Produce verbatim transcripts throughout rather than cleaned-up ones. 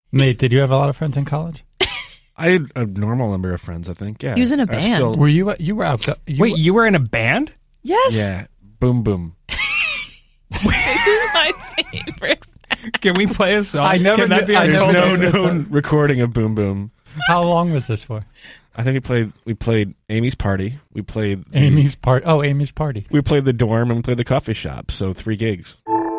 Nate, did you have a lot of friends in college? I had a normal number of friends, I think. Yeah. He was in a I band. still- Were you? You were out. You Wait, were, you were in a band? Yes. yeah. Boom, boom. This is my favorite. Can we play a song? I never Can that knew- be I our There's never no knew that known recording of Boom Boom. how long was this for? I think we played we played Amy's Party. We played the, Amy's part. Oh, Amy's party. We played the dorm and we played the coffee shop. So three gigs.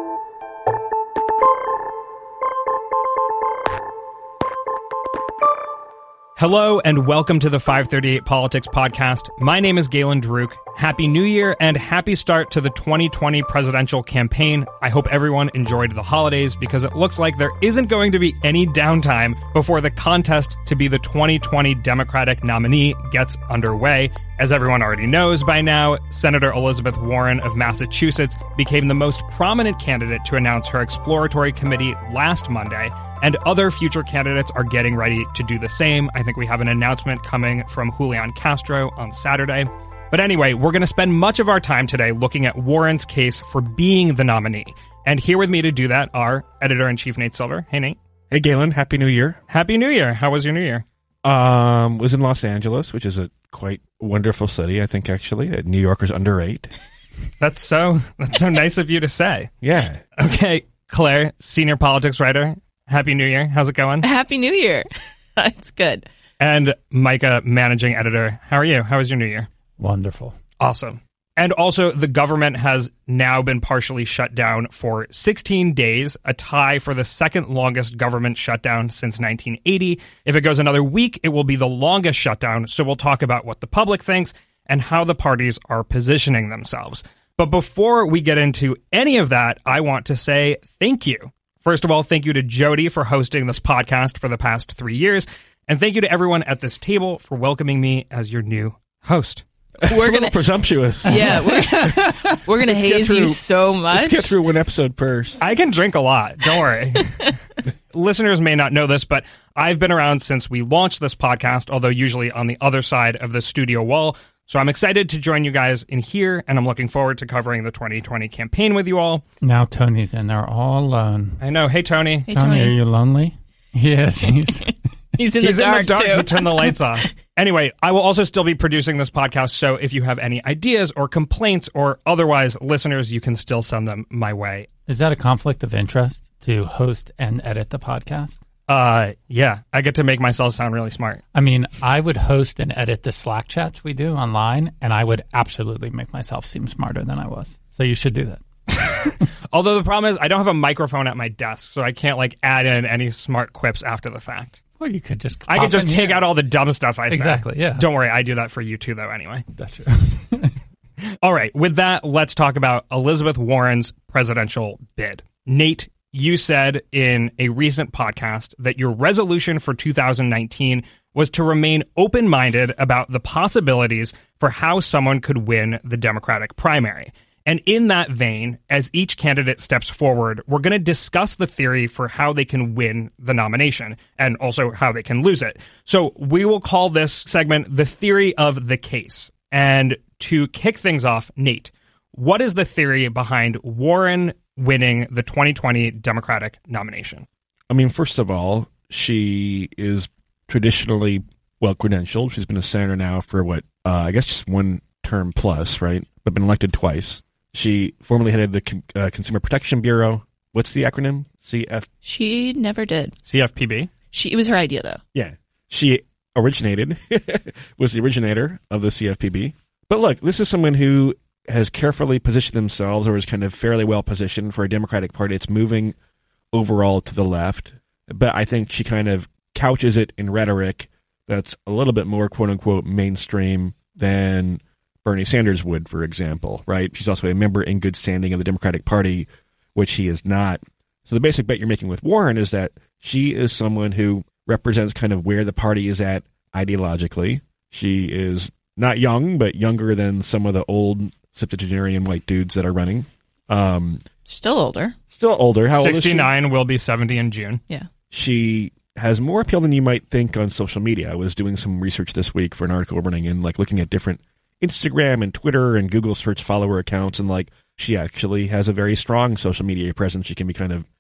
Hello and welcome to the five thirty-eight Politics Podcast. My name is Galen Druk. Happy New Year and happy start to the twenty twenty presidential campaign. I hope everyone enjoyed the holidays because it looks like there isn't going to be any downtime before the contest to be the twenty twenty Democratic nominee gets underway. As everyone already knows by now, Senator Elizabeth Warren of Massachusetts became the most prominent candidate to announce her exploratory committee last Monday, and other future candidates are getting ready to do the same. I think we have an announcement coming from Julian Castro on Saturday. But anyway, we're going to spend much of our time today looking at Warren's case for being the nominee. And here with me to do that are Editor-in-Chief Nate Silver. Hey, Nate. Hey, Galen. Happy New Year. Happy New Year. How was your New Year? Um, was in Los Angeles, which is a quite wonderful city, I think, actually. Uh, New Yorkers underrate. That's so, that's so nice of you to say. Yeah. Okay, Claire, senior politics writer. Happy New Year. How's it going? Happy New Year. It's good. And Micah, managing editor. How are you? How was your New Year? Wonderful. Awesome. And also, the government has now been partially shut down for sixteen days, a tie for the second longest government shutdown since nineteen eighty. If it goes another week, it will be the longest shutdown, so we'll talk about what the public thinks and how the parties are positioning themselves. But before we get into any of that, I want to say thank you. First of all, thank you to Jody for hosting this podcast for the past three years, and thank you to everyone at this table for welcoming me as your new host. We're We're a gonna little presumptuous. Yeah, we're, we're gonna Let's get haze through- you so much. Let's get through one episode first. I can drink a lot. Don't worry. Listeners may not know this, but I've been around since we launched this podcast, although usually on the other side of the studio wall. So I'm excited to join you guys in here, and I'm looking forward to covering the twenty twenty campaign with you all. Now Tony's in there all alone. I know. Hey, Tony. Hey, Tony, Tony. are you lonely? Yes. He's, He's in He's the dark, in the dark. too. He turned the lights off. Anyway, I will also still be producing this podcast, so if you have any ideas or complaints or otherwise, listeners, you can still send them my way. is that a conflict of interest to host and edit the podcast? Uh, yeah, I get to make myself sound really smart. I mean, I would host and edit the Slack chats we do online, and I would absolutely make myself seem smarter than I was. So you should do that. Although the problem is I don't have a microphone at my desk, so I can't like add in any smart quips after the fact. Well, you could just I pop could just in take here. out all the dumb stuff I say. Exactly, yeah. Don't worry, I do that for you too, though, anyway. That's true. All right, with that, let's talk about Elizabeth Warren's presidential bid. Nate, you said in a recent podcast that your resolution for two thousand nineteen was to remain open-minded about the possibilities for how someone could win the Democratic primary. And in that vein, as each candidate steps forward, we're going to discuss the theory for how they can win the nomination and also how they can lose it. So we will call this segment the theory of the case. And to kick things off, Nate, what is the theory behind Warren winning the twenty twenty Democratic nomination? I mean, first of all, she is traditionally well-credentialed. She's been a senator now for, what, uh, I guess just one term plus, right? But been elected twice. She formerly headed the Con- uh, Consumer Protection Bureau. What's the acronym? C F? She never did. C F P B? She It was her idea, though. Yeah. She originated, was the originator of the C F P B. But look, this is someone who has carefully positioned themselves or is kind of fairly well positioned for a Democratic Party. It's moving overall to the left. But I think she kind of couches it in rhetoric that's a little bit more quote-unquote mainstream than Bernie Sanders would, for example, right? She's also a member in good standing of the Democratic Party, which he is not. So the basic bet you're making with Warren is that she is someone who represents kind of where the party is at ideologically. She is not young, but younger than some of the old septuagenarian white dudes that are running. Um, Still older. still older. How old is she? sixty-nine will be seventy in June. Yeah. She has more appeal than you might think on social media. I was doing some research this week for an article running in, like looking at different Instagram and Twitter and Google search follower accounts, and like she actually has a very strong social media presence. She can be kind of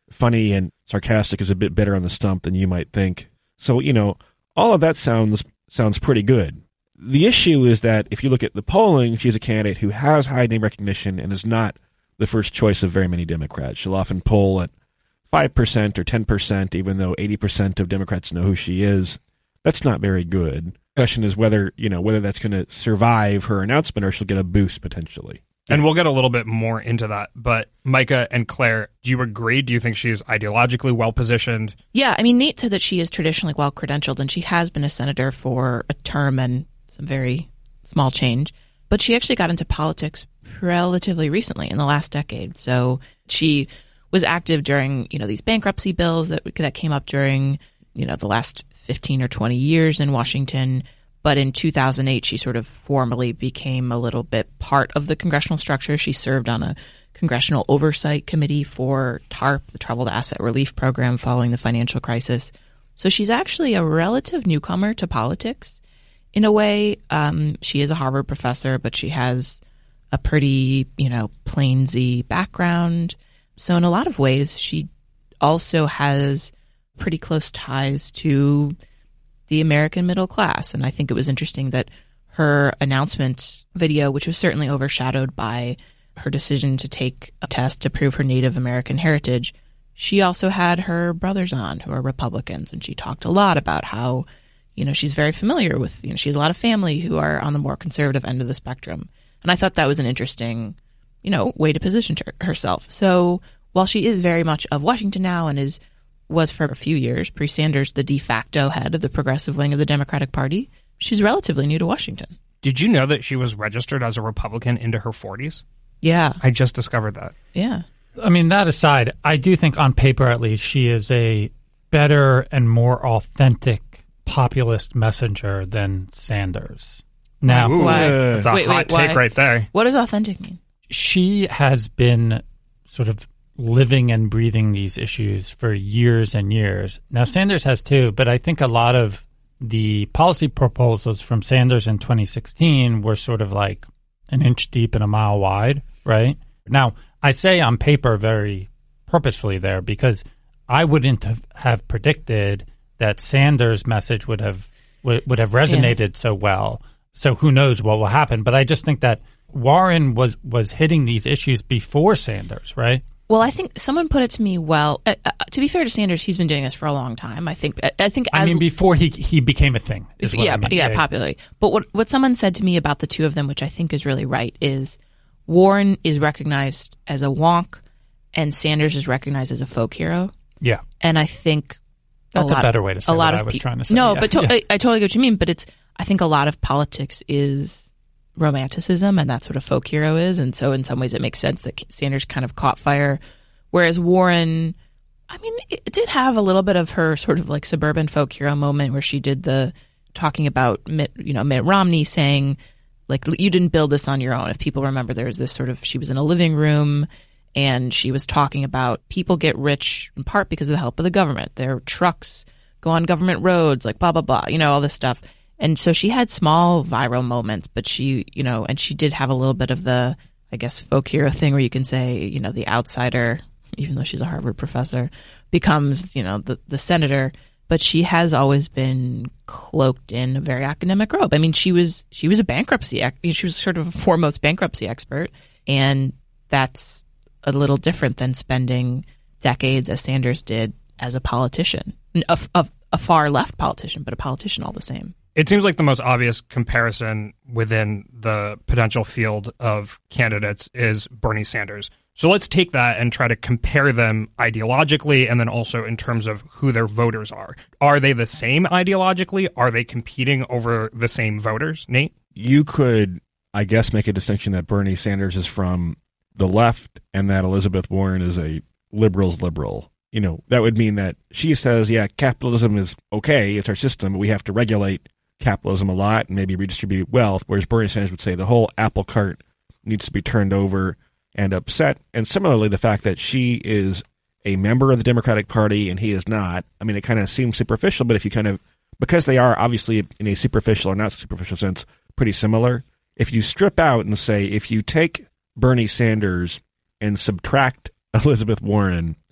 funny and sarcastic is a bit better on the stump than you might think. So, you know, all of that sounds sounds pretty good. The issue is that if you look at the polling, she's a candidate who has high name recognition and is not the first choice of very many Democrats. She'll often poll at five percent or ten percent, even though eighty percent of Democrats know who she is. That's not very good. The question is whether, you know, whether that's going to survive her announcement or she'll get a boost potentially. And we'll get a little bit more into that. But Micah and Claire, do you agree? Do you think she's ideologically well-positioned? Yeah, I mean, Nate said that she is traditionally well-credentialed, and she has been a senator for a term and some very small change. But she actually got into politics relatively recently, in the last decade. So she was active during, you know, these bankruptcy bills that that came up during, you know, the last fifteen or twenty years in Washington. But in two thousand eight, she sort of formally became a little bit part of the congressional structure. She served on a congressional oversight committee for TARP, the Troubled Asset Relief Program, following the financial crisis. So she's actually a relative newcomer to politics. In a way, um, she is a Harvard professor, but she has a pretty, you know, plainsy background. So in a lot of ways, she also has pretty close ties to the American middle class. And I think it was interesting that her announcement video, which was certainly overshadowed by her decision to take a test to prove her Native American heritage, she also had her brothers on who are Republicans. And she talked a lot about how, you know, she's very familiar with, you know, she has a lot of family who are on the more conservative end of the spectrum. And I thought that was an interesting, you know, way to position her, herself. So while she is very much of Washington now and is was for a few years, pre-Sanders, the de facto head of the progressive wing of the Democratic Party, she's relatively new to Washington. Did you know that she was registered as a Republican into her forties? Yeah. I just discovered that. Yeah. I mean, that aside, I do think on paper, at least, she is a better and more authentic populist messenger than Sanders. Now, Ooh, Why? That's a Wait, hot wait, take why? right there. What does authentic mean? she has been sort of living and breathing these issues for years and years. Now, Sanders has too, but I think a lot of the policy proposals from Sanders in twenty sixteen were sort of like an inch deep and a mile wide, right? Now, I say on paper very purposefully there because I wouldn't have, have predicted that Sanders' message would have would, would have resonated yeah. so well. So who knows what will happen? But I just think that Warren was was hitting these issues before Sanders, right? Well, I think someone put it to me well. Uh, uh, to be fair to Sanders, he's been doing this for a long time. I think. I, I think. As, I mean, before he he became a thing. Is what yeah, I mean. yeah, yeah, popularly. But what what someone said to me about the two of them, which I think is really right, is Warren is recognized as a wonk, and Sanders is recognized as a folk hero. Yeah, and I think that's a, a lot, better way to say a lot what of I was pe- trying to say. No, yeah. but to- yeah. I, I totally get what you mean. But it's I think a lot of politics is romanticism, and that's what a folk hero is. And so in some ways it makes sense that Sanders kind of caught fire, whereas Warren, I mean, it did have a little bit of her sort of like suburban folk hero moment where she did the talking about Mitt, you know, Mitt Romney saying, like, you didn't build this on your own. If people remember, there was this sort of, she was in a living room and she was talking about people get rich in part because of the help of the government. Their trucks go on government roads, like blah, blah, blah, you know, all this stuff. And so she had small viral moments, but she, you know, and she did have a little bit of the, I guess, folk hero thing where you can say, you know, the outsider, even though she's a Harvard professor, becomes, you know, the, the senator. But she has always been cloaked in a very academic robe. I mean, she was she was a bankruptcy, she was sort of a foremost bankruptcy expert. And that's a little different than spending decades, as Sanders did, as a politician, a, a, a far left politician, but a politician all the same. It seems like the most obvious comparison within the potential field of candidates is Bernie Sanders. So let's take that and try to compare them ideologically and then also in terms of who their voters are. Are they the same ideologically? Are they competing over the same voters, Nate? You could, I guess, make a distinction that Bernie Sanders is from the left and that Elizabeth Warren is a liberal's liberal. You know, that would mean that she says, yeah, capitalism is okay, it's our system, but we have to regulate capitalism a lot and maybe redistribute wealth, whereas Bernie Sanders would say the whole apple cart needs to be turned over and upset. And similarly, the fact that she is a member of the Democratic Party and he is not, I mean, it kind of seems superficial, but if you kind of, because they are obviously in a superficial or not superficial sense, pretty similar, if you strip out and say, if you take Bernie Sanders and subtract Elizabeth Warren,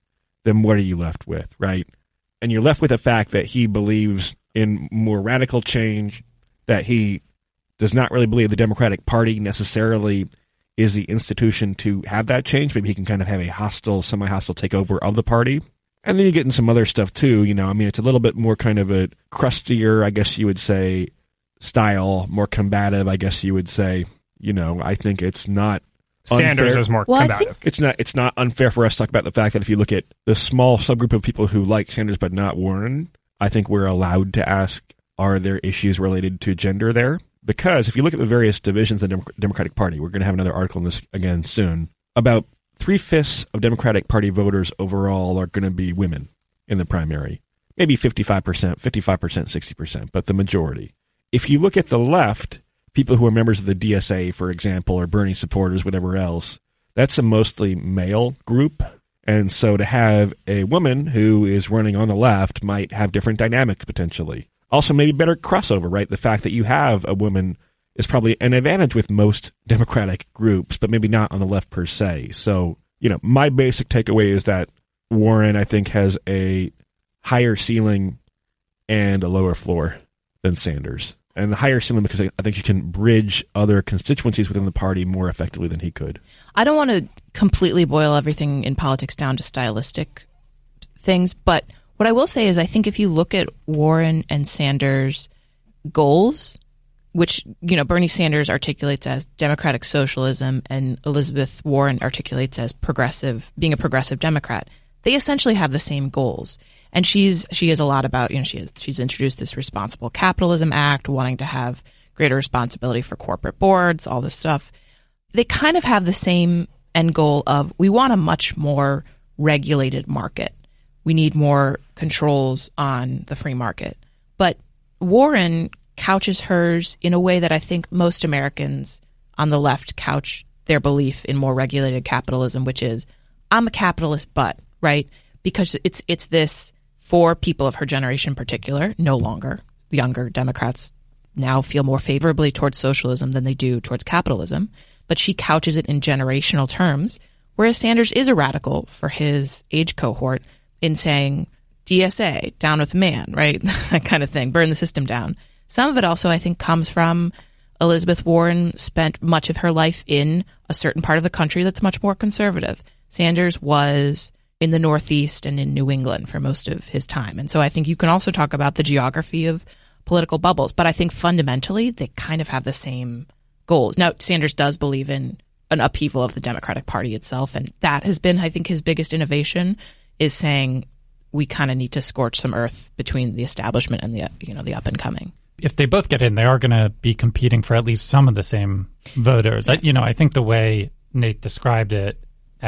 then what are you left with, right? And you're left with the fact that he believes in more radical change, that he does not really believe the Democratic Party necessarily is the institution to have that change. Maybe he can kind of have a hostile, semi-hostile takeover of the party. And then you get in some other stuff too. You know, I mean, it's a little bit more kind of a crustier, I guess you would say, style, more combative, I guess you would say. You know, I think it's not Sanders unfair. is more well, combative. I think It's not. It's not unfair for us to talk about the fact that if you look at the small subgroup of people who like Sanders but not Warren, I think we're allowed to ask, are there issues related to gender there? Because if you look at the various divisions of the Dem- Democratic Party, we're going to have another article on this again soon, about three-fifths of Democratic Party voters overall are going to be women in the primary. Maybe fifty-five percent, fifty-five percent, sixty percent, but the majority. If you look at the left, people who are members of the D S A, for example, or Bernie supporters, whatever else, that's a mostly male group. And so to have a woman who is running on the left might have different dynamics potentially. Also, maybe better crossover, right? The fact that you have a woman is probably an advantage with most Democratic groups, but maybe not on the left per se. So, you know, my basic takeaway is that Warren, I think, has a higher ceiling and a lower floor than Sanders. And the higher ceiling because I think you can bridge other constituencies within the party more effectively than he could. I don't want to completely boil everything in politics down to stylistic things, but what I will say is I think if you look at Warren and Sanders' goals, which, you know, Bernie Sanders articulates as democratic socialism and Elizabeth Warren articulates as progressive, being a progressive Democrat, they essentially have the same goals. And she's she is a lot about, you know, she is, she's introduced this Responsible Capitalism Act, wanting to have greater responsibility for corporate boards, all this stuff. They kind of have the same end goal of we want a much more regulated market. We need more controls on the free market. But Warren couches hers in a way that I think most Americans on the left couch their belief in more regulated capitalism, which is I'm a capitalist, but, right? Because it's it's this for people of her generation in particular, no longer. Younger Democrats now feel more favorably towards socialism than they do towards capitalism. But she couches it in generational terms, whereas Sanders is a radical for his age cohort in saying D S A, down with the man, right? That kind of thing, burn the system down. Some of it also, I think, comes from Elizabeth Warren spent much of her life in a certain part of the country that's much more conservative. Sanders was in the Northeast and in New England for most of his time. And so I think you can also talk about the geography of political bubbles. But I think fundamentally, they kind of have the same goals. Now, Sanders does believe in an upheaval of the Democratic Party itself. And that has been, I think, his biggest innovation is saying we kind of need to scorch some earth between the establishment and the, you know, the up and coming. If they both get in, they are going to be competing for at least some of the same voters. I, you know, I think the way Nate described it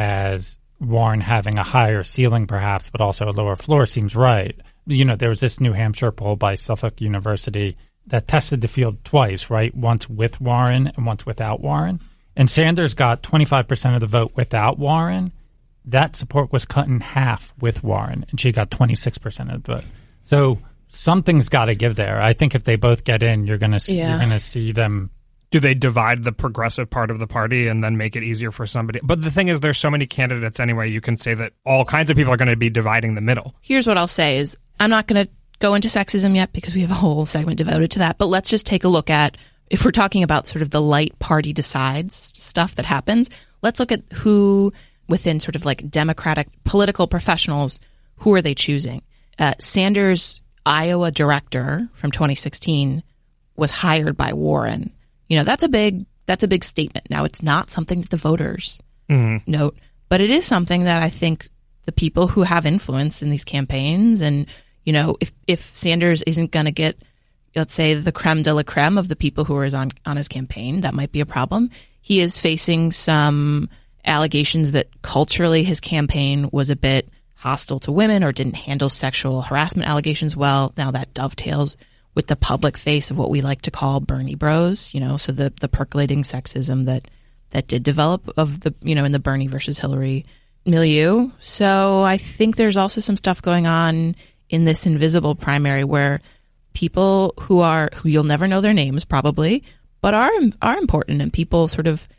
as Warren having a higher ceiling perhaps, but also a lower floor seems right. You know, there was this New Hampshire poll by Suffolk University that tested the field twice, right? Once with Warren and once without Warren. And Sanders got twenty-five percent of the vote without Warren. That support was cut in half with Warren, and she got twenty-six percent of the vote. So something's got to give there. I think if they both get in, you're going to see, Yeah. you're going to see them. Do they divide the progressive part of the party and then make it easier for somebody? But the thing is, there's so many candidates anyway, you can say that all kinds of people are going to be dividing the middle. Here's what I'll say is I'm not going to go into sexism yet because we have a whole segment devoted to that. But let's just take a look at, if we're talking about sort of the light party decides stuff that happens, let's look at who within sort of like Democratic political professionals, who are they choosing? Uh, Sanders' Iowa director from twenty sixteen was hired by Warren. You know, that's a big that's a big statement. Now, it's not something that the voters mm-hmm. note, but it is something that I think the people who have influence in these campaigns and, you know, if, if Sanders isn't going to get, let's say, the creme de la creme of the people who are on, on his campaign, that might be a problem. He is facing some allegations that culturally his campaign was a bit hostile to women or didn't handle sexual harassment allegations well. Now that dovetails with the public face of what we like to call Bernie bros, you know, so the, the percolating sexism that, that did develop of the, you know, in the Bernie versus Hillary milieu. So I think there's also some stuff going on in this invisible primary where people who are, who you'll never know their names probably, but are, are important and people sort of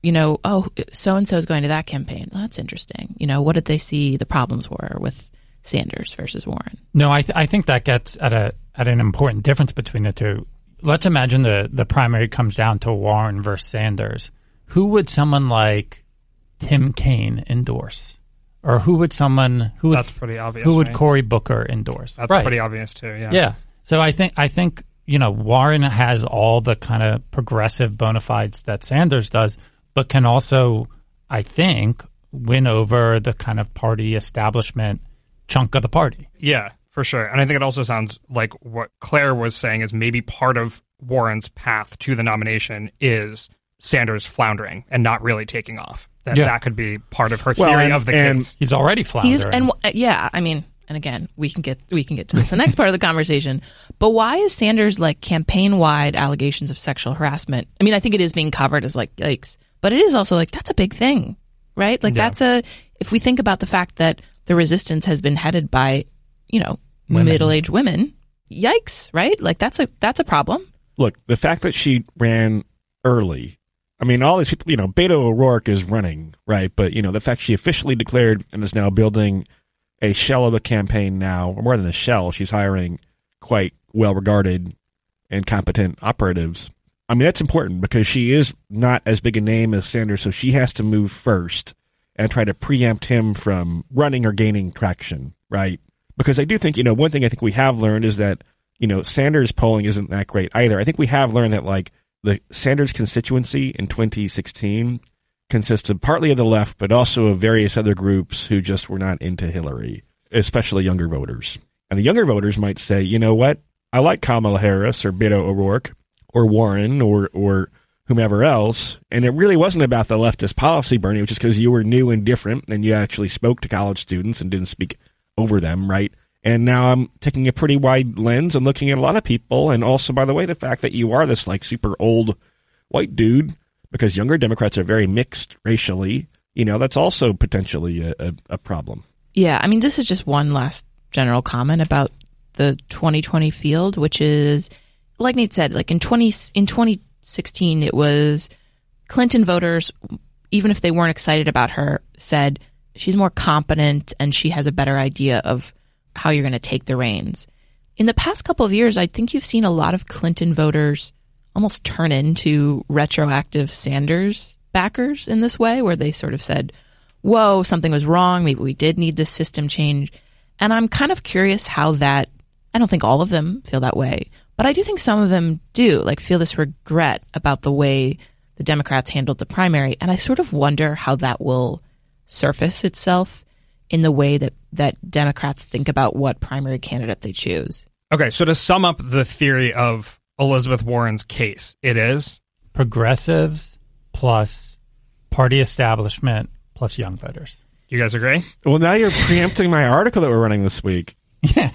you know, oh, so-and-so is going to that campaign. That's interesting. You know, what did they see the problems were with Sanders versus Warren? No, I, th- I think that gets at a at an important difference between the two. Let's imagine the, the primary comes down to Warren versus Sanders. Who would someone like Tim Kaine endorse? Or who would someone who would, That's pretty obvious. Who would right? Cory Booker endorse? That's right. pretty obvious too. Yeah. Yeah. So I think I think you know Warren has all the kind of progressive bona fides that Sanders does, but can also, I think, win over the kind of party establishment chunk of the party. Yeah, for sure. And I think it also sounds like what Claire was saying is maybe part of Warren's path to the nomination is Sanders floundering and not really taking off. That Yeah. that could be part of her Well, theory and- of the and- case. He's already floundering. He's and uh, yeah, I mean, and again, we can get we can get to this the next part of the conversation. But why is Sanders like campaign wide allegations of sexual harassment? I mean, I think it is being covered as like yikes, but it is also like that's a big thing, right? Like Yeah. that's a if we think about the fact that the resistance has been headed by, you know, Women. middle aged women, yikes, right? Like that's a that's a problem. Look, the fact that she ran early, I mean, all these people, you know, Beto O'Rourke is running, right? But, you know, the fact she officially declared and is now building a shell of a campaign now, or more than a shell, she's hiring quite well-regarded and competent operatives. I mean, that's important because she is not as big a name as Sanders, so she has to move first and try to preempt him from running or gaining traction, right? Because I do think, you know, one thing I think we have learned is that, you know, Sanders polling isn't that great either. I think we have learned that, like, the Sanders constituency in twenty sixteen consisted partly of the left, but also of various other groups who just were not into Hillary, especially younger voters. And the younger voters might say, you know what, I like Kamala Harris or Beto O'Rourke or Warren or or whomever else. And it really wasn't about the leftist policy, Bernie, which is because you were new and different and you actually spoke to college students and didn't speak over them, right? And now I'm taking a pretty wide lens and looking at a lot of people. And also, by the way, the fact that you are this like super old white dude, because younger Democrats are very mixed racially, you know, that's also potentially a, a, a problem. Yeah, I mean, this is just one last general comment about the twenty twenty field, which is, like Nate said, like in twenty in twenty sixteen, it was Clinton voters, even if they weren't excited about her, said she's more competent and she has a better idea of how you're going to take the reins. In the past couple of years, I think you've seen a lot of Clinton voters almost turn into retroactive Sanders backers in this way, where they sort of said, whoa, something was wrong. Maybe we did need this system change. And I'm kind of curious how that, I don't think all of them feel that way, but I do think some of them do, like feel this regret about the way the Democrats handled the primary. And I sort of wonder how that will surface itself in the way that, that Democrats think about what primary candidate they choose. Okay, so to sum up the theory of Elizabeth Warren's case, it is progressives plus party establishment plus young voters. You guys agree? Well, now you're preempting my article that we're running this week. Yeah.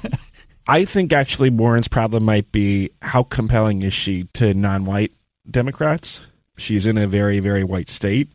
I think actually Warren's problem might be how compelling is she to non-white Democrats? She's in a very, very white state,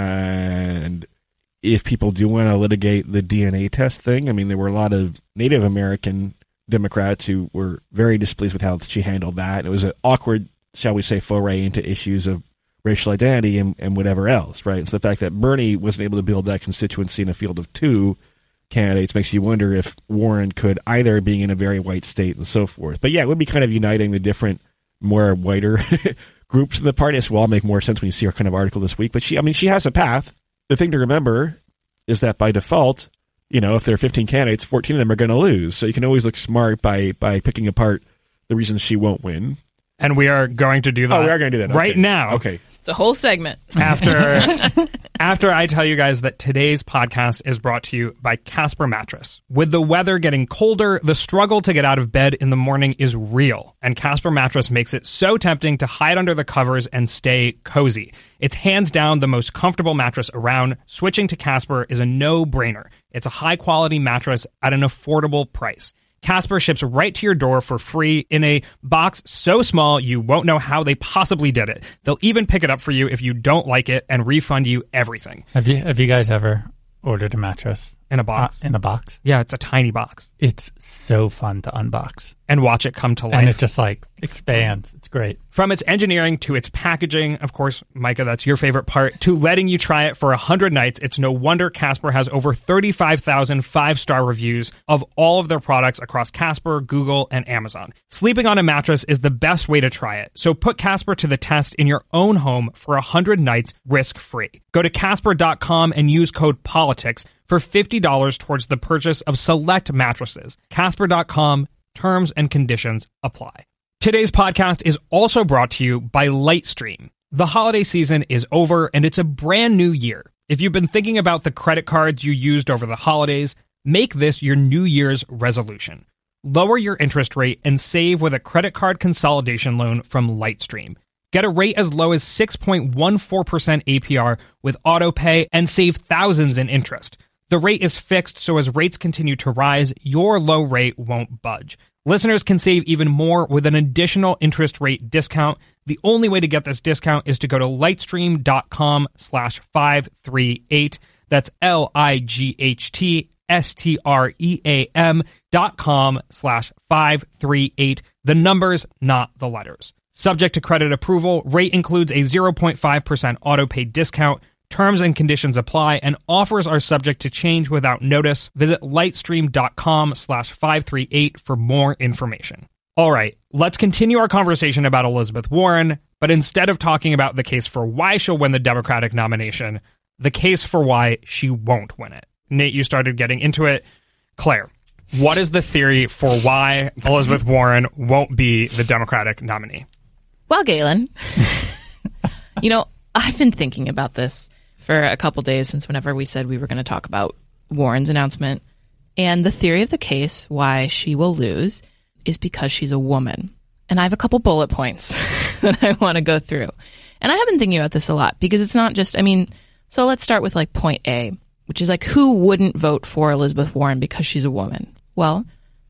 and if people do want to litigate the D N A test thing, I mean, there were a lot of Native American Democrats who were very displeased with how she handled that. It was an awkward, shall we say, foray into issues of racial identity and, and whatever else, right? So the fact that Bernie wasn't able to build that constituency in a field of two candidates makes you wonder if Warren could, either being in a very white state and so forth. But yeah, it would be kind of uniting the different, more whiter groups in the party. This will all make more sense when you see our kind of article this week. But she, I mean, she has a path. The thing to remember is that by default, you know, if there are fifteen candidates, fourteen of them are going to lose. So you can always look smart by by picking apart the reasons she won't win. And we are going to do that. Oh, we are going to do that. right Okay. now. Okay. It's a whole segment. After after I tell you guys that today's podcast is brought to you by Casper Mattress. With the weather getting colder, the struggle to get out of bed in the morning is real, and Casper Mattress makes it so tempting to hide under the covers and stay cozy. It's hands down the most comfortable mattress around. Switching to Casper is a no-brainer. It's a high-quality mattress at an affordable price. Casper ships right to your door for free in a box so small you won't know how they possibly did it. They'll even pick it up for you if you don't like it and refund you everything. Have you have you guys ever ordered a mattress In a box. Uh, in a box. Yeah, it's a tiny box. It's so fun to unbox. And watch it come to life. And it just like expands. It's great. From its engineering to its packaging, of course, Micah, that's your favorite part, to letting you try it for one hundred nights, it's no wonder Casper has over thirty-five thousand five-star reviews of all of their products across Casper, Google, and Amazon. Sleeping on a mattress is the best way to try it. So put Casper to the test in your own home for one hundred nights risk-free. Go to Casper dot com and use code POLITICS for fifty dollars towards the purchase of select mattresses. Casper dot com. Terms and conditions apply. Today's podcast is also brought to you by Lightstream. The holiday season is over and it's a brand new year. If you've been thinking about the credit cards you used over the holidays, make this your New Year's resolution. Lower your interest rate and save with a credit card consolidation loan from Lightstream. Get a rate as low as six point one four percent A P R with autopay and save thousands in interest. The rate is fixed, so as rates continue to rise, your low rate won't budge. Listeners can save even more with an additional interest rate discount. The only way to get this discount is to go to lightstream dot com slash five three eight. That's L I G H T S T R E A M dot com slash five three eight. The numbers, not the letters. Subject to credit approval, rate includes a zero point five percent autopay discount. Terms and conditions apply, and offers are subject to change without notice. Visit lightstream dot com slash five three eight for more information. All right, let's continue our conversation about Elizabeth Warren, but instead of talking about the case for why she'll win the Democratic nomination, the case for why she won't win it. Nate, you started getting into it. Claire, what is the theory for why Elizabeth Warren won't be the Democratic nominee? Well, Galen, you know, I've been thinking about this for a couple days since whenever we said we were going to talk about Warren's announcement. And the theory of the case why she will lose is because she's a woman. And I have a couple bullet points that I want to go through. And I have been thinking about this a lot because it's not just, I mean, so let's start with like point A, which is like who wouldn't vote for Elizabeth Warren because she's a woman? Well,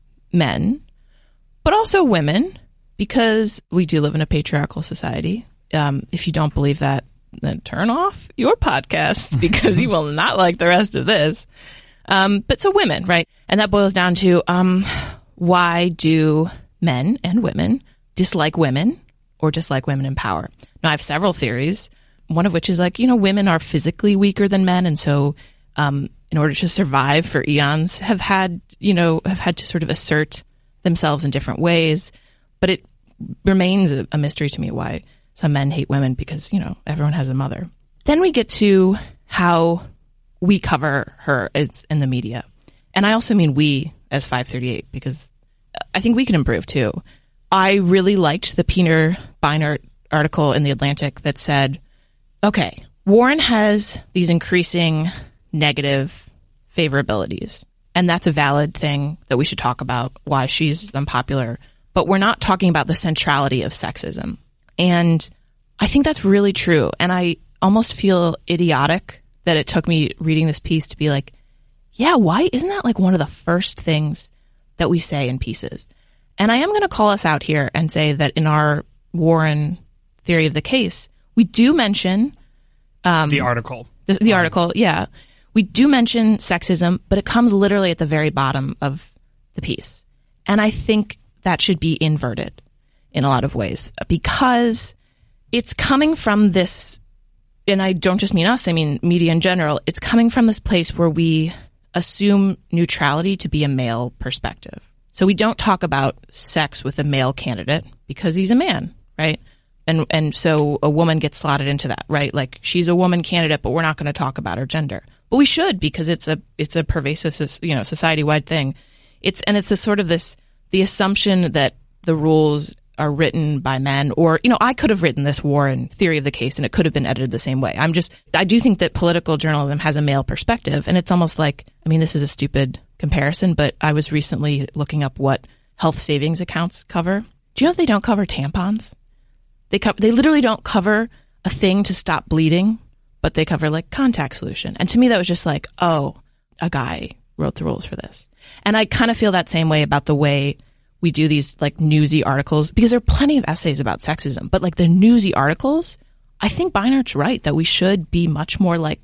men, but also women, because we do live in a patriarchal society. Um, if you don't believe that, then turn off your podcast because you will not like the rest of this. Um, but so women, right? And that boils down to um, why do men and women dislike women or dislike women in power? Now, I have several theories, one of which is like, you know, women are physically weaker than men. And so um, in order to survive for eons, have had, you know, have had to sort of assert themselves in different ways. But it remains a, a mystery to me why some men hate women because, you know, everyone has a mother. Then we get to how we cover her as in the media. And I also mean we as five thirty-eight because I think we can improve too. I really liked the Peter Beinart article in The Atlantic that said, okay, Warren has these increasing negative favorabilities. And that's a valid thing that we should talk about, why she's unpopular. But we're not talking about the centrality of sexism. And I think that's really true. And I almost feel idiotic that it took me reading this piece to be like, yeah, why isn't that like one of the first things that we say in pieces? And I am going to call us out here and say that in our Warren theory of the case, we do mention um, the article. The, the um, article, yeah. We do mention sexism, but it comes literally at the very bottom of the piece. And I think that should be inverted in a lot of ways because it's coming from this, and I don't just mean us, I mean media in general, it's coming from this place where we assume neutrality to be a male perspective. So we don't talk about sex with a male candidate because he's a man, right? And and so a woman gets slotted into that, right? Like she's a woman candidate, but we're not going to talk about her gender. But we should because it's a it's a pervasive, you know, society-wide thing. It's and it's a sort of this the assumption that the rules are written by men, or, you know, I could have written this Warren theory of the case and it could have been edited the same way. I'm just, I do think that political journalism has a male perspective, and it's almost like, I mean, this is a stupid comparison, but I was recently looking up what health savings accounts cover. Do you know they don't cover tampons? They co- they literally don't cover a thing to stop bleeding, but they cover like contact solution. And to me, that was just like, oh, a guy wrote the rules for this. And I kind of feel that same way about the way we do these like newsy articles, because there are plenty of essays about sexism, but like the newsy articles, I think Beinart's right that we should be much more like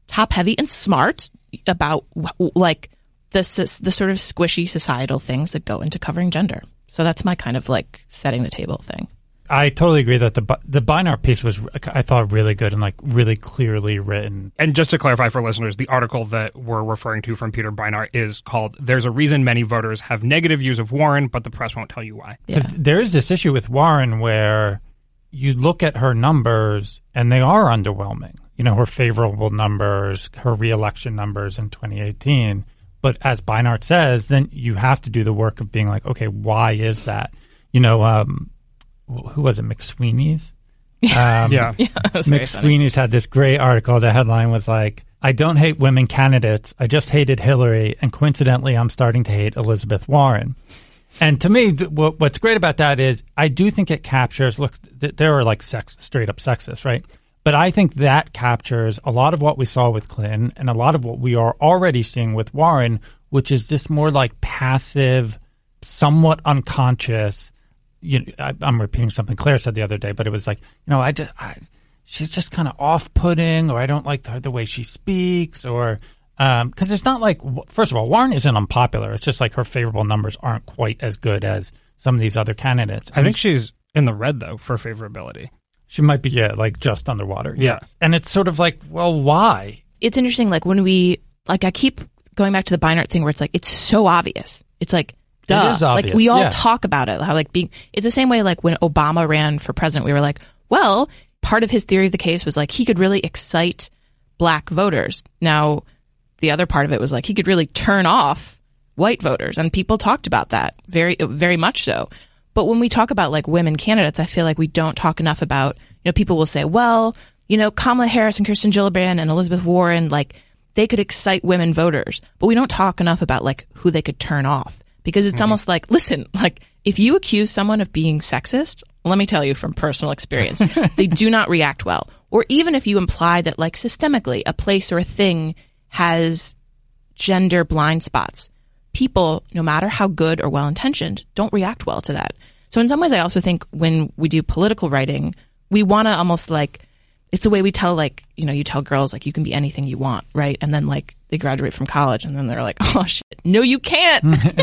top heavy and smart about like the the sort of squishy societal things that go into covering gender. So that's my kind of like setting the table thing. I totally agree that the the Beinart piece was, I thought, really good and like really clearly written. And just to clarify for listeners, the article that we're referring to from Peter Beinart is called "There's a Reason Many Voters Have Negative Views of Warren, but the Press Won't Tell You Why." Yeah. There is this issue with Warren where you look at her numbers and they are underwhelming. You know, her favorable numbers, her reelection numbers in twenty eighteen. But as Beinart says, then you have to do the work of being like, okay, why is that? You know, um, who was it? McSweeney's? Um, yeah. yeah McSweeney's had this great article. The headline was like, I don't hate women candidates. I just hated Hillary. And coincidentally, I'm starting to hate Elizabeth Warren. And to me, th- what, what's great about that is I do think it captures, look, th- there are like sex, straight up sexist, right? But I think that captures a lot of what we saw with Clinton and a lot of what we are already seeing with Warren, which is this more like passive, somewhat unconscious. You know, I, I'm repeating something Claire said the other day, but it was like, you know, I just, I, she's just kind of off-putting, or I don't like the, the way she speaks, or because um, it's not like, first of all, Warren isn't unpopular. It's just like her favorable numbers aren't quite as good as some of these other candidates. I think she's in the red though for favorability. She might be, yeah, like just underwater. Yeah. And it's sort of like, well, why? It's interesting, like when we, like I keep going back to the Beinart thing where it's like, it's so obvious. It's like, duh. It is obvious, like we all yeah. talk about it, how like being, it's the same way like when Obama ran for president, we were like, well, part of his theory of the case was like he could really excite black voters. Now, the other part of it was like he could really turn off white voters, and people talked about that very, very much so. But when we talk about like women candidates, I feel like we don't talk enough about, you know, people will say, well, you know, Kamala Harris and Kirsten Gillibrand and Elizabeth Warren, like they could excite women voters, but we don't talk enough about like who they could turn off, because it's mm-hmm. almost like, listen, like if you accuse someone of being sexist, let me tell you from personal experience, they do not react well. Or even if you imply that like systemically a place or a thing has gender blind spots, people, no matter how good or well-intentioned, don't react well to that. So in some ways, I also think when we do political writing, we want to almost like, it's the way we tell like, you know, you tell girls like you can be anything you want, right? And then like they graduate from college and then they're like, oh shit, no, you can't.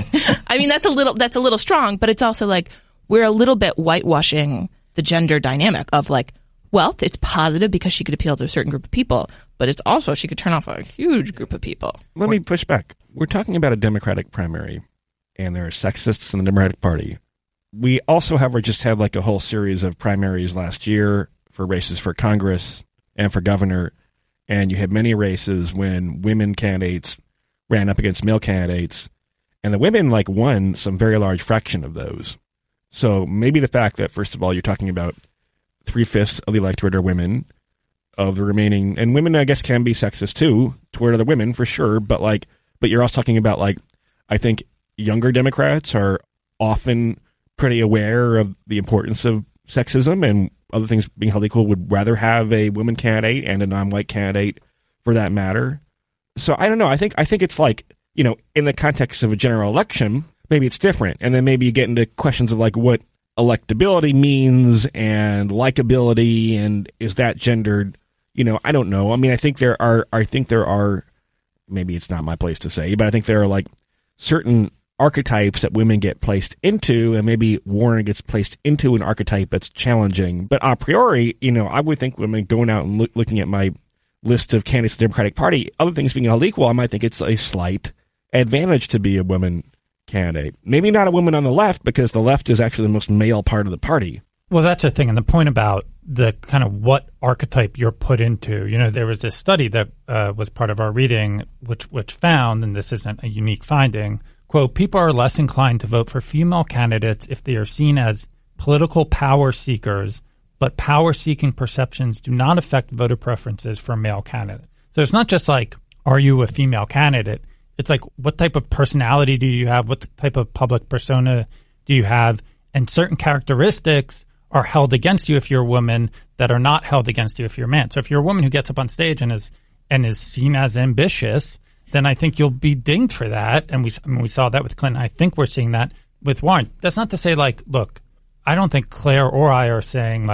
I mean, that's a little, that's a little strong, but it's also like we're a little bit whitewashing the gender dynamic of like, well, it's positive because she could appeal to a certain group of people, but it's also she could turn off a huge group of people. Let me push back. We're talking about a Democratic primary, and there are sexists in the Democratic Party. We also have or just had like a whole series of primaries last year for races for Congress and for governor, and you had many races when women candidates ran up against male candidates, and the women like won some very large fraction of those. So maybe the fact that, first of all, you're talking about three-fifths of the electorate are women, of the remaining, and women I guess can be sexist too toward other women for sure, but like, but you're also talking about like, I think younger Democrats are often pretty aware of the importance of sexism and other things being held equal, would rather have a woman candidate and a non-white candidate for that matter. So I don't know. I think I think it's like, you know, in the context of a general election, maybe it's different. And then maybe you get into questions of like what electability means and likability, and is that gendered? You know, I don't know. I mean, I think there are, I think there are, maybe it's not my place to say, but I think there are like certain archetypes that women get placed into, and maybe Warren gets placed into an archetype that's challenging. But a priori, you know, I would think when going out and look, looking at my list of candidates of the Democratic Party, other things being held equal, I might think it's a slight advantage to be a woman candidate. Maybe not a woman on the left, because the left is actually the most male part of the party. Well, that's the thing. And the point about the kind of what archetype you're put into, you know, there was this study that uh, was part of our reading, which which found, and this isn't a unique finding, quote, people are less inclined to vote for female candidates if they are seen as political power seekers, but power-seeking perceptions do not affect voter preferences for male candidates. So it's not just like, are you a female candidate? It's like, what type of personality do you have? What type of public persona do you have? And certain characteristics are held against you if you're a woman that are not held against you if you're a man. So if you're a woman who gets up on stage and is and is seen as ambitious, then I think you'll be dinged for that. And we I mean, we saw that with Clinton. I think we're seeing that with Warren. That's not to say, like, look, I don't think Claire or I are saying, like,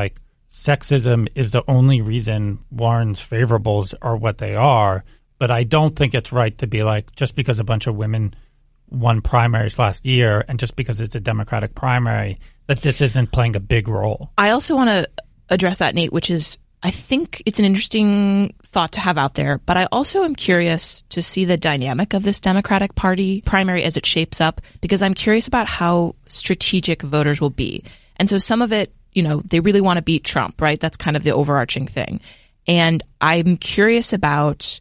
sexism is the only reason Warren's favorables are what they are. But I don't think it's right to be like, just because a bunch of women won primaries last year and just because it's a Democratic primary, that this isn't playing a big role. I also want to address that, Nate, which is I think it's an interesting thought to have out there, but I also am curious to see the dynamic of this Democratic Party primary as it shapes up, because I'm curious about how strategic voters will be. And so some of it, you know, they really want to beat Trump, right? That's kind of the overarching thing. And I'm curious about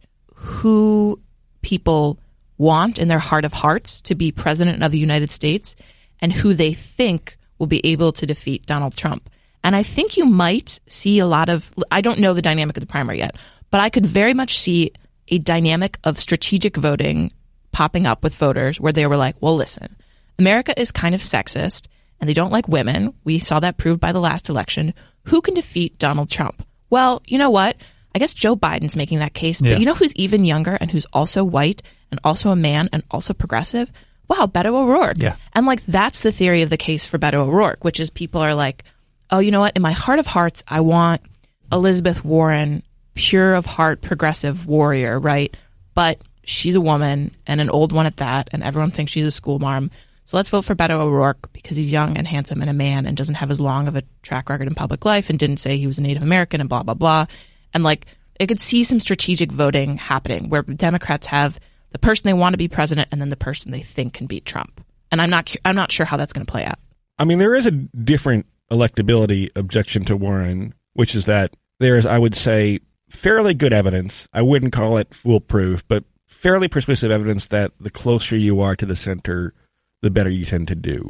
who people want in their heart of hearts to be president of the United States and who they think will be able to defeat Donald Trump. And I think you might see a lot of, I don't know the dynamic of the primary yet, but I could very much see a dynamic of strategic voting popping up with voters where they were like, well, listen, America is kind of sexist and they don't like women. We saw that proved by the last election. Who can defeat Donald Trump? Well, you know what? I guess Joe Biden's making that case, but yeah. you know who's even younger and who's also white and also a man and also progressive? Wow, Beto O'Rourke. Yeah. And like, that's the theory of the case for Beto O'Rourke, which is people are like, oh, you know what? In my heart of hearts, I want Elizabeth Warren, pure of heart, progressive warrior, right? But she's a woman and an old one at that, and everyone thinks she's a school marm. So let's vote for Beto O'Rourke because he's young and handsome and a man and doesn't have as long of a track record in public life and didn't say he was a Native American and blah, blah, blah. And like, it could see some strategic voting happening where Democrats have the person they want to be president and then the person they think can beat Trump. And I'm not, I'm not sure how that's going to play out. I mean, there is a different electability objection to Warren, which is that there is, I would say, fairly good evidence. I wouldn't call it foolproof, but fairly persuasive evidence that the closer you are to the center, the better you tend to do.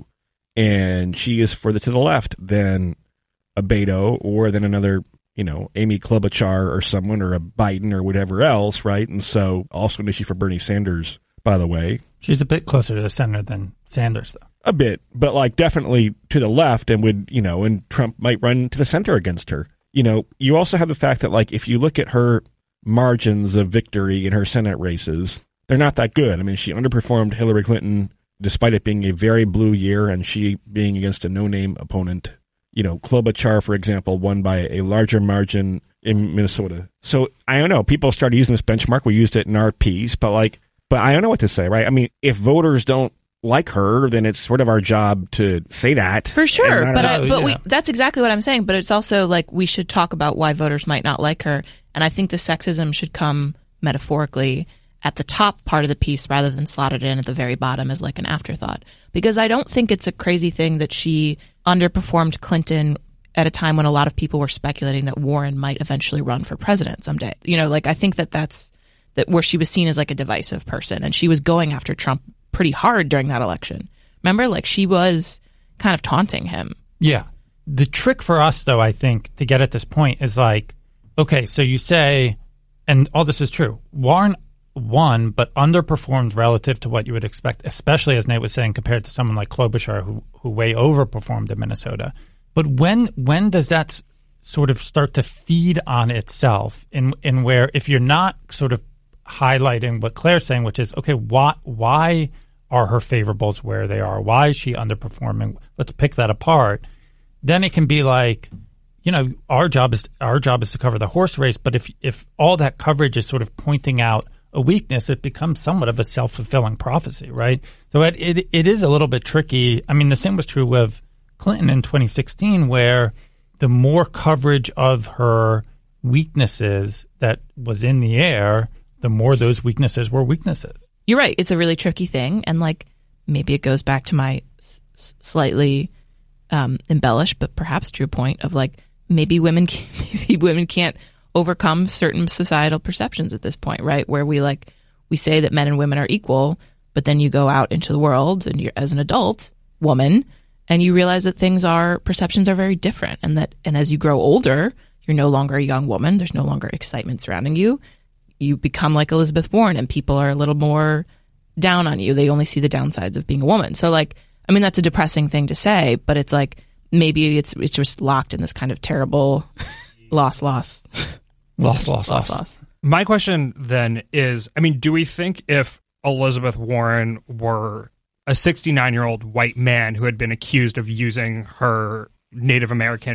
And she is further to the left than a Beto or than another, you know, Amy Klobuchar or someone or a Biden or whatever else, right? And so also an issue for Bernie Sanders, by the way. She's a bit closer to the center than Sanders, though. A bit, but like definitely to the left and would, you know, and Trump might run to the center against her. You know, you also have the fact that like if you look at her margins of victory in her Senate races, they're not that good. I mean, she underperformed Hillary Clinton despite it being a very blue year and she being against a no-name opponent. You know, Klobuchar, for example, won by a larger margin in Minnesota. So I don't know. People started using this benchmark. We used it in our piece, but like, but I don't know what to say, right? I mean, if voters don't like her, then it's sort of our job to say that. For sure. I but know, I, but yeah. we, that's exactly what I'm saying. But it's also like we should talk about why voters might not like her. And I think the sexism should come metaphorically at the top part of the piece rather than slotted in at the very bottom as like an afterthought. Because I don't think it's a crazy thing that she underperformed Clinton at a time when a lot of people were speculating that Warren might eventually run for president someday. You know, like I think that that's that where she was seen as like a divisive person and she was going after Trump pretty hard during that election. Remember, like she was kind of taunting him. Yeah. The trick for us, though, I think, to get at this point is like, okay, so you say, and all this is true, Warren won, but underperformed relative to what you would expect, especially as Nate was saying, compared to someone like Klobuchar, who who way overperformed in Minnesota. But when when does that s- sort of start to feed on itself in in where if you're not sort of highlighting what Claire's saying, which is, okay, why why are her favorables where they are? Why is she underperforming? Let's pick that apart. Then it can be like, you know, our job is our job is to cover the horse race. But if if all that coverage is sort of pointing out a weakness, it becomes somewhat of a self-fulfilling prophecy, right? So it, it it is a little bit tricky. I mean, the same was true with Clinton in twenty sixteen, where the more coverage of her weaknesses that was in the air, the more those weaknesses were weaknesses. You're right. It's a really tricky thing. And like maybe it goes back to my s- slightly um, embellished, but perhaps true point of like maybe women maybe women can't overcome certain societal perceptions at this point, right? Where we like we say that men and women are equal, but then you go out into the world and you're as an adult woman and you realize that things are perceptions are very different and that and as you grow older, you're no longer a young woman. There's no longer excitement surrounding you. You become like Elizabeth Warren and people are a little more down on you. They only see the downsides of being a woman. So like, I mean, that's a depressing thing to say, but it's like, maybe it's it's just locked in this kind of terrible loss, loss. Loss, loss, loss, loss. loss. My question then is, I mean, do we think if Elizabeth Warren were a sixty-nine-year-old white man who had been accused of using her Native American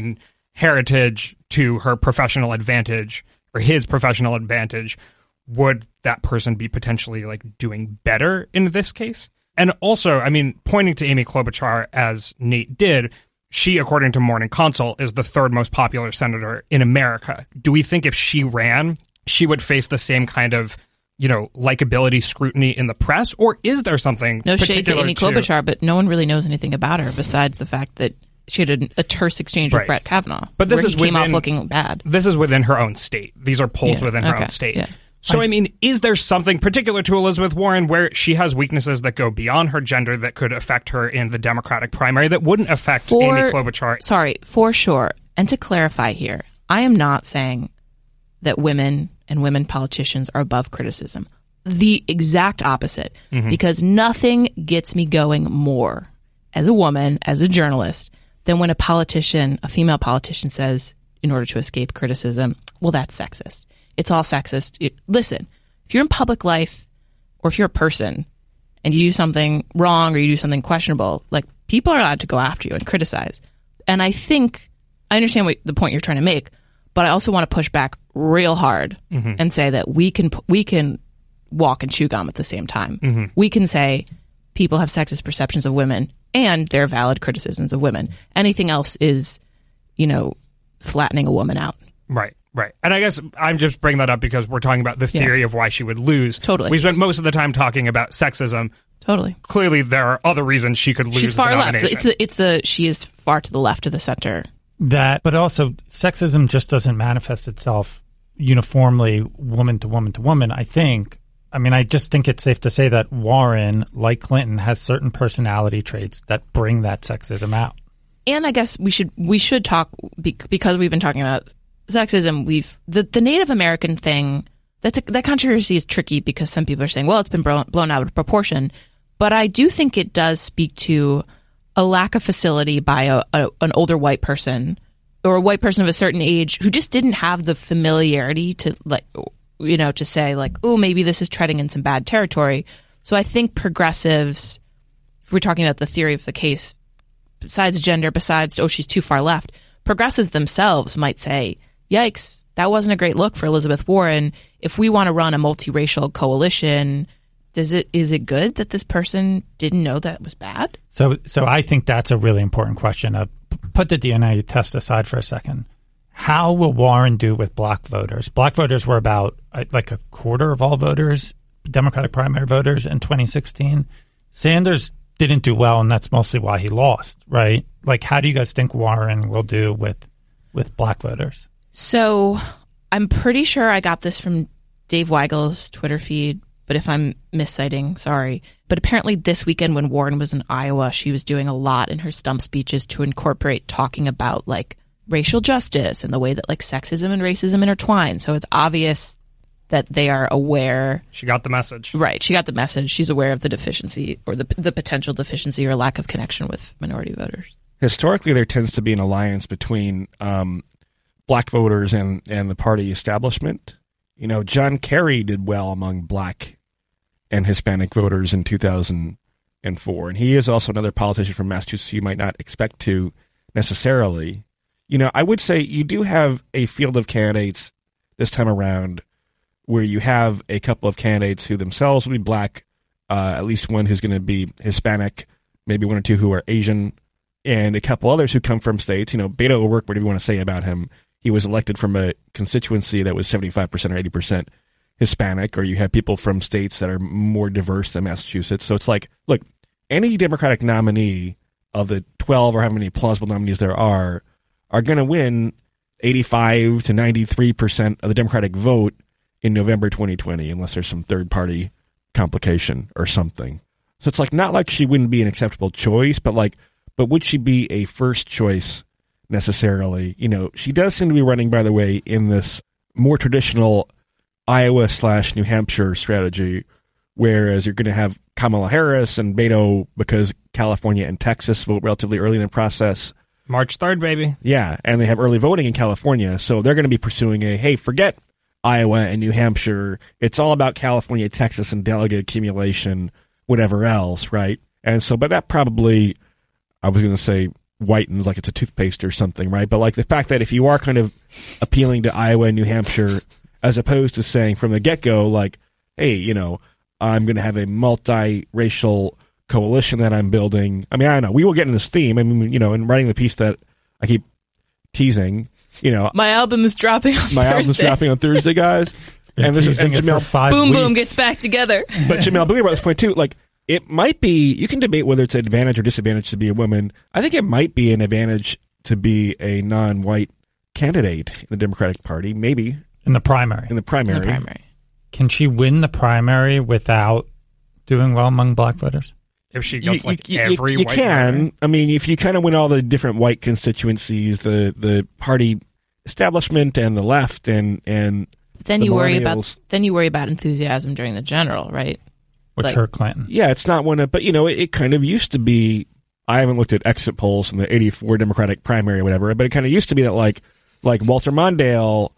heritage to her professional advantage or his professional advantage, would that person be potentially like doing better in this case? And also, I mean, pointing to Amy Klobuchar as Nate did, she, according to Morning Consult, is the third most popular senator in America. Do we think if she ran, she would face the same kind of, you know, likability scrutiny in the press? Or is there something No shade to Amy to, Klobuchar, but no one really knows anything about her besides the fact that she had a, a terse exchange Right. with Brett Kavanaugh, But this where is he came within- off looking bad. This is within her own state. These are polls Yeah, within her okay, own state. yeah. So, I mean, is there something particular to Elizabeth Warren where she has weaknesses that go beyond her gender that could affect her in the Democratic primary that wouldn't affect For- Amy Klobuchar? Sorry, for sure. And to clarify here, I am not saying that women and women politicians are above criticism. The exact opposite, Mm-hmm. because nothing gets me going more as a woman, as a journalist, than when a politician, a female politician says, in order to escape criticism, well, that's sexist. It's all sexist. It, listen, if you're in public life or if you're a person and you do something wrong or you do something questionable, like people are allowed to go after you and criticize. And I think I understand what the point you're trying to make, but I also want to push back real hard Mm-hmm. and say that we can we can walk and chew gum at the same time. Mm-hmm. We can say people have sexist perceptions of women and they're valid criticisms of women. Anything else is, you know, flattening a woman out. Right, right. And I guess I'm just bringing that up because we're talking about the theory Yeah. of why she would lose. Totally. We spent most of the time talking about sexism. Totally. Clearly, there are other reasons she could lose She's far the left. nomination. It's the, it's the she is far to the left of the center. That, but also sexism just doesn't manifest itself uniformly woman to woman to woman. I think, I mean, I just think it's safe to say that Warren, like Clinton, has certain personality traits that bring that sexism out. And I guess we should we should talk be- because we've been talking about sexism. We've the, the Native American thing. That's a, that controversy is tricky because some people are saying, well, it's been blown, blown out of proportion. But I do think it does speak to a lack of facility by a, a, an older white person or a white person of a certain age who just didn't have the familiarity to, like, you know, to say like, oh, maybe this is treading in some bad territory. So I think progressives, if we're talking about the theory of the case, besides gender, besides, oh, she's too far left, progressives themselves might say, yikes, that wasn't a great look for Elizabeth Warren. If we want to run a multiracial coalition, does it is it good that this person didn't know that was bad? So, so I think that's a really important question. Uh, p- put the D N A test aside for a second. How will Warren do with black voters? Black voters were about uh, like a quarter of all voters, Democratic primary voters in twenty sixteen. Sanders didn't do well, and that's mostly why he lost, right? Like, how do you guys think Warren will do with with black voters? So I'm pretty sure I got this from Dave Weigel's Twitter feed, but if I'm misciting, sorry. But apparently this weekend when Warren was in Iowa, she was doing a lot in her stump speeches to incorporate talking about like racial justice and the way that like sexism and racism intertwine. So it's obvious that they are aware. She got the message. Right. She got the message. She's aware of the deficiency or the the potential deficiency or lack of connection with minority voters. Historically, there tends to be an alliance between um, black voters and, and the party establishment. You know, John Kerry did well among black and Hispanic voters in two thousand four. And he is also another politician from Massachusetts you might not expect to necessarily. You know, I would say you do have a field of candidates this time around where you have a couple of candidates who themselves will be black, uh, at least one who's going to be Hispanic, maybe one or two who are Asian, and a couple others who come from states. You know, Beto O'Rourke, whatever you want to say about him, he was elected from a constituency that was seventy-five percent or eighty percent Hispanic, or you have people from states that are more diverse than Massachusetts. So it's like, look, any Democratic nominee of the twelve or how many plausible nominees there are, are going to win eighty-five to ninety-three percent of the Democratic vote in November twenty twenty, unless there's some third party complication or something. So it's like, not like she wouldn't be an acceptable choice, but like, but would she be a first choice necessarily? You know, she does seem to be running, by the way, in this more traditional Iowa slash New Hampshire strategy, whereas you're going to have Kamala Harris and Beto because California and Texas vote relatively early in the process. March third, baby. Yeah, and they have early voting in California, so they're going to be pursuing a, hey, forget Iowa and New Hampshire. It's all about California, Texas, and delegate accumulation, whatever else, right? And so, but that probably, I was going to say, whitens like it's a toothpaste or something, right? But like the fact that if you are kind of appealing to Iowa and New Hampshire, as opposed to saying from the get-go, like, hey, you know, I'm going to have a multi-racial coalition that I'm building. I mean, I don't know. We will get in this theme. I mean, you know, in writing the piece that I keep teasing, you know. My album is dropping on My Thursday. album's dropping on Thursday, guys. And this is and Jamelle, five boom, weeks. boom, gets back together. But Jamelle Bouie brought this point, too. Like, it might be, you can debate whether it's an advantage or disadvantage to be a woman. I think it might be an advantage to be a non-white candidate in the Democratic Party, maybe. In the primary. In the primary. In the primary. Can she win the primary without doing well among black voters? If she goes you, like you, every you, you white can. primary? I mean, if you kind of win all the different white constituencies, the, the party establishment and the left and, and But then the you worry about millennials. then you worry about enthusiasm during the general, right? With Like- her Clinton. Yeah, it's not one of, but you know, it, it kind of used to be, I haven't looked at exit polls in the eighty-four Democratic primary or whatever, but it kind of used to be that like, like Walter Mondale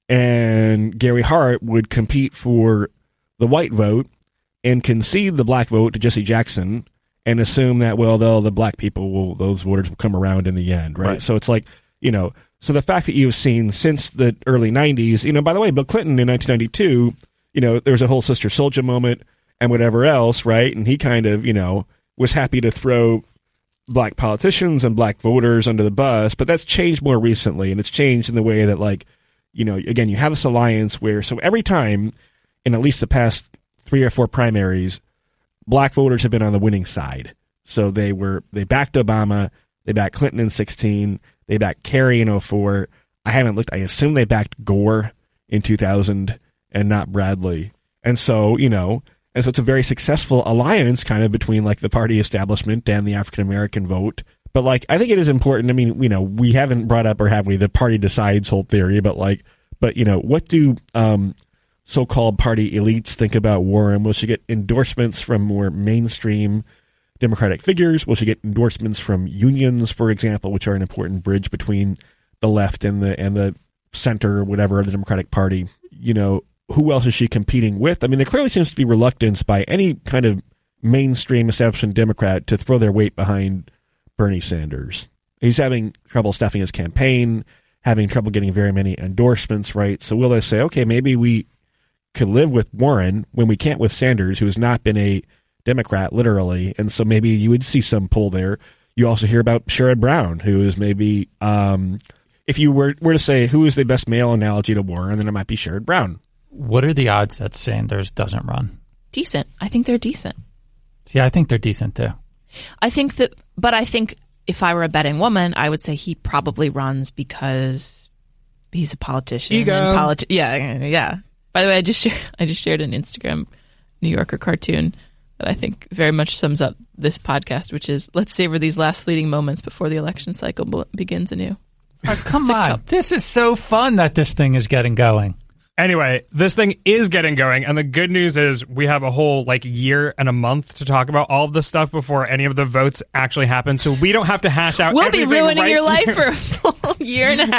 and Gary Hart would compete for the white vote and concede the black vote to Jesse Jackson and assume that, well, though the black people will, those voters will come around in the end, right? Right. So it's like, you know, so the fact that you've seen since the early nineties, you know, by the way, Bill Clinton in nineteen ninety-two, you know, there was a whole Sister Souljah moment and whatever else, right? And he kind of, you know, was happy to throw black politicians and black voters under the bus, but that's changed more recently, and it's changed in the way that, like, you know, again, you have this alliance where, so every time in at least the past three or four primaries, black voters have been on the winning side. So they were, they backed Obama, they backed Clinton in sixteen, they backed Kerry in oh four. I haven't looked, I assume they backed Gore in two thousand and not Bradley. And so, you know, and so it's a very successful alliance kind of between like the party establishment and the African American vote. But like, I think it is important. I mean, you know, we haven't brought up, or have we, the party decides whole theory, but like, but you know, what do um, so-called party elites think about Warren? Will she get endorsements from more mainstream Democratic figures? Will she get endorsements from unions, for example, which are an important bridge between the left and the and the center, or whatever, of the Democratic Party? You know, who else is she competing with? I mean, there clearly seems to be reluctance by any kind of mainstream establishment Democrat to throw their weight behind Bernie Sanders. He's having trouble staffing his campaign, having trouble getting very many endorsements, right? So will they say, okay, maybe we could live with Warren when we can't with Sanders, who has not been a Democrat, literally, and so maybe you would see some pull there. You also hear about Sherrod Brown, who is maybe, um, if you were, were to say who is the best male analogy to Warren, then it might be Sherrod Brown. What are the odds that Sanders doesn't run? Decent. I think they're decent. See, I think they're decent too. I think that, but I think if I were a betting woman, I would say he probably runs because he's a politician. Ego. And politi- yeah, yeah. By the way, I just shared, I just shared an Instagram New Yorker cartoon that I think very much sums up this podcast, which is, let's savor these last fleeting moments before the election cycle b- begins anew. Oh, come It's a on. cup. This is so fun that this thing is getting going. Anyway, this thing is getting going, and the good news is we have a whole like year and a month to talk about all of this stuff before any of the votes actually happen. So we don't have to hash out. We'll be everything ruining right your here. life for a full year and a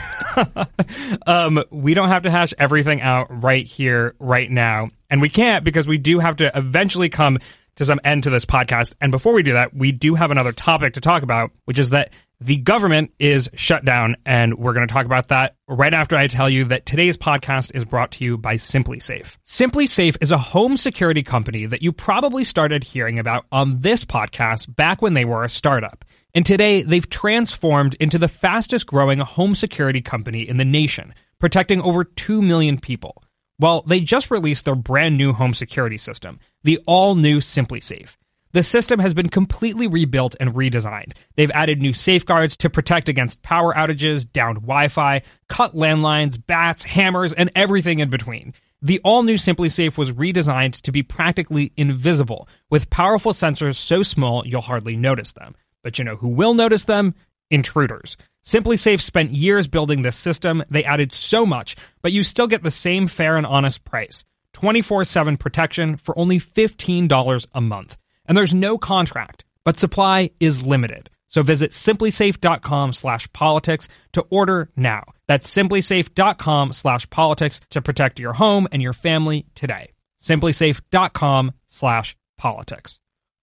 half. um, we don't have to hash everything out right here, right now, and we can't because we do have to eventually come to some end to this podcast. And before we do that, we do have another topic to talk about, which is that the government is shut down, and we're going to talk about that right after I tell you that today's podcast is brought to you by SimpliSafe. SimpliSafe is a home security company that you probably started hearing about on this podcast back when they were a startup. And today, they've transformed into the fastest growing home security company in the nation, protecting over two million people. Well, they just released their brand new home security system, the all-new SimpliSafe. The system has been completely rebuilt and redesigned. They've added new safeguards to protect against power outages, downed Wi-Fi, cut landlines, bats, hammers, and everything in between. The all-new SimpliSafe was redesigned to be practically invisible, with powerful sensors so small you'll hardly notice them. But you know who will notice them? Intruders. SimpliSafe spent years building this system. They added so much, but you still get the same fair and honest price. twenty-four seven protection for only fifteen dollars a month. And there's no contract, but supply is limited. So visit simplysafe.com slash politics to order now. That's simplysafe.com slash politics to protect your home and your family today. simplysafe.com slash politics.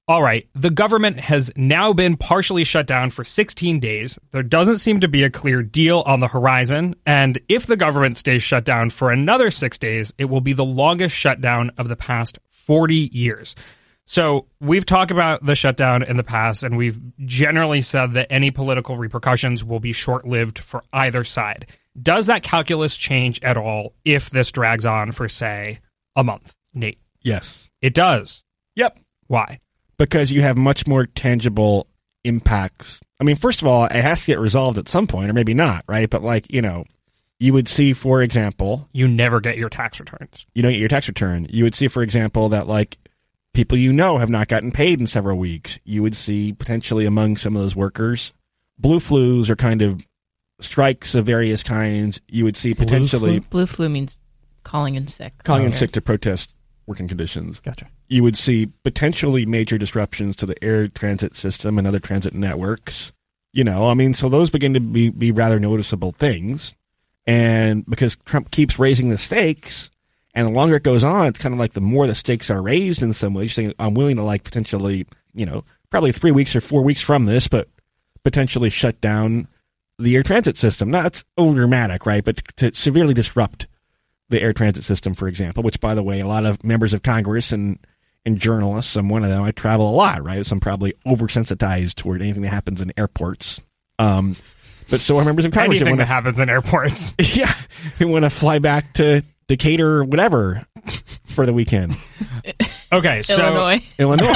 All right, the government has now been partially shut down for sixteen days. There doesn't seem to be a clear deal on the horizon, and if the government stays shut down for another six days, it will be the longest shutdown of the past forty years. So we've talked about the shutdown in the past, and we've generally said that any political repercussions will be short-lived for either side. Does that calculus change at all if this drags on for, say, a month, Nate? Yes. It does. Yep. Why? Because you have much more tangible impacts. I mean, first of all, it has to get resolved at some point, or maybe not, right? But like, you know, you would see, for example... You never get your tax returns. You don't get your tax return. You would see, for example, that like people you know have not gotten paid in several weeks. You would see potentially among some of those workers, blue flus or kind of strikes of various kinds. You would see potentially... Blue flu, blue flu means calling in sick. Calling oh, in yeah. sick to protest working conditions. Gotcha. You would see potentially major disruptions to the air transit system and other transit networks. You know, I mean, so those begin to be, be rather noticeable things. And because Trump keeps raising the stakes, and the longer it goes on, it's kind of like the more the stakes are raised in some ways. Saying, I'm willing to like potentially, you know, probably three weeks or four weeks from this, but potentially shut down the air transit system. Now, it's overdramatic, right? But to severely disrupt the air transit system, for example, which, by the way, a lot of members of Congress and, and journalists, I'm one of them, I travel a lot, right? So I'm probably oversensitized toward anything that happens in airports. Um, but so are members of Congress. Anything that wanna, happens in airports. Yeah. Who want to fly back to Decatur or whatever for the weekend. Okay, so... Illinois. Illinois.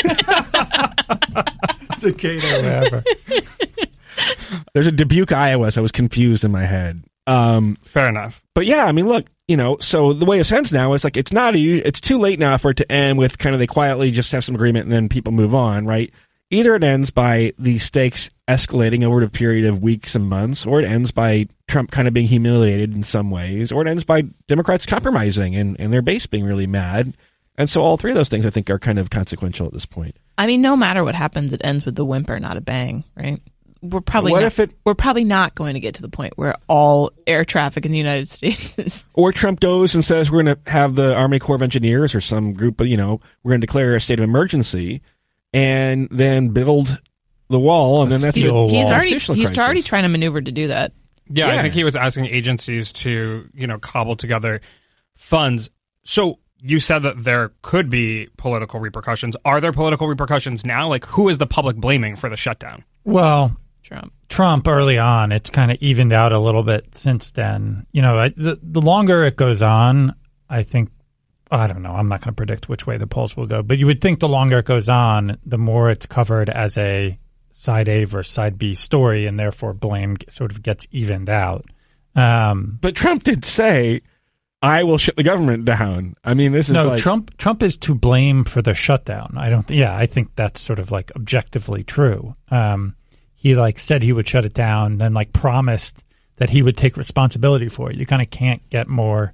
Decatur, whatever. There's a Dubuque, Iowa, so I was confused in my head. Um, Fair enough. But yeah, I mean, look, you know, so the way it ends now, it's like, it's not, a, it's too late now for it to end with kind of they quietly just have some agreement and then people move on, right? Either it ends by the stakes escalating over a period of weeks and months, or it ends by Trump kind of being humiliated in some ways, or it ends by Democrats compromising and, and their base being really mad. And so all three of those things, I think, are kind of consequential at this point. I mean, no matter what happens, it ends with the whimper, not a bang, right? We're probably what not, if it, we're probably not going to get to the point where all air traffic in the United States is. Or Trump goes and says we're going to have the Army Corps of Engineers or some group, of, you know, we're going to declare a state of emergency and then build the wall, and A then that's steel a wall. He's already constitutional he's crisis. already trying to maneuver to do that. Yeah, Yeah. I think he was asking agencies to, you know, cobble together funds. So you said that there could be political repercussions. Are there political repercussions now? Like, who is the public blaming for the shutdown? Well, Trump. Trump early on, it's kind of evened out a little bit since then. You know, I, the, the longer it goes on, I think, I don't know, I'm not going to predict which way the polls will go, but you would think the longer it goes on, the more it's covered as a side A versus side B story, and therefore blame sort of gets evened out. Um, But Trump did say, I will shut the government down. I mean, this is no, like... Trump Trump is to blame for the shutdown. I don't, yeah, I think that's sort of like objectively true. Um, he like said he would shut it down, then like promised that he would take responsibility for it. You kind of can't get more,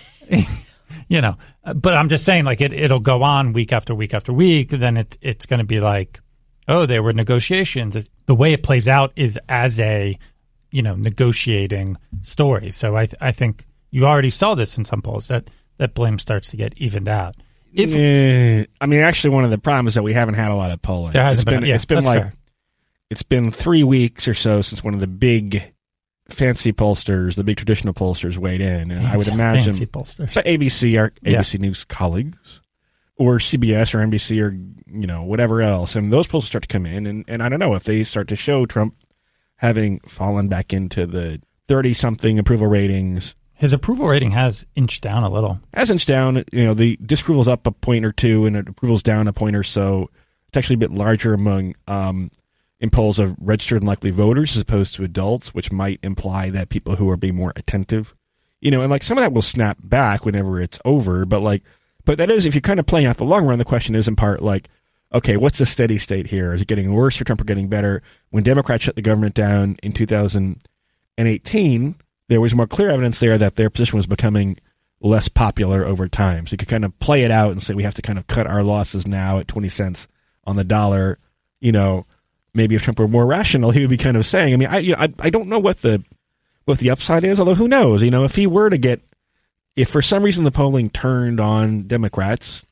you know. But I'm just saying, like it, it'll go on week after week after week. Then it, it's going to be like, oh, there were negotiations. The way it plays out is as a, you know, negotiating story. So I, I think you already saw this in some polls that that blame starts to get evened out. If Eh, I mean, actually, one of the problems is that we haven't had a lot of polling. there hasn't it's been, been, yeah, it's been that's like fair. it's been three weeks or so since one of the big fancy pollsters, the big traditional pollsters, weighed in, and I would Fancy- imagine fancy pollsters. but A B C, our A B C Yeah. News colleagues, or C B S or N B C or you know whatever else, and those polls start to come in, and, and I don't know if they start to show Trump having fallen back into the thirty something approval ratings. His approval rating has inched down a little. Has inched down, you know, the disapproval's up a point or two and approval's down a point or so. It's actually a bit larger among um, in polls of registered and likely voters as opposed to adults, which might imply that people who are being more attentive, you know, and like some of that will snap back whenever it's over. But like, but that is, if you're kind of playing out the long run, the question is in part like, okay, what's the steady state here? Is it getting worse for Trump or getting better? When Democrats shut the government down in two thousand eighteen, there was more clear evidence there that their position was becoming less popular over time. So you could kind of play it out and say we have to kind of cut our losses now at twenty cents on the dollar. You know, maybe if Trump were more rational, he would be kind of saying, I mean, I, you know, I, I don't know what the, what the upside is, although who knows, you know, if he were to get, if for some reason the polling turned on Democrats